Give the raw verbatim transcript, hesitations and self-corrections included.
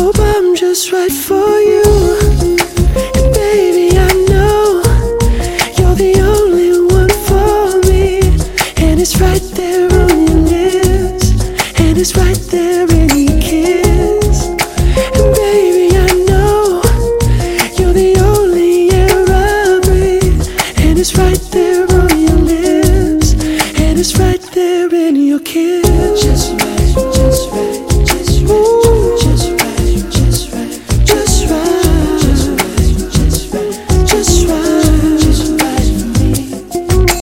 hope I'm just right for you. And baby, I know you're the only one for me. And it's right there on your lips, and it's right there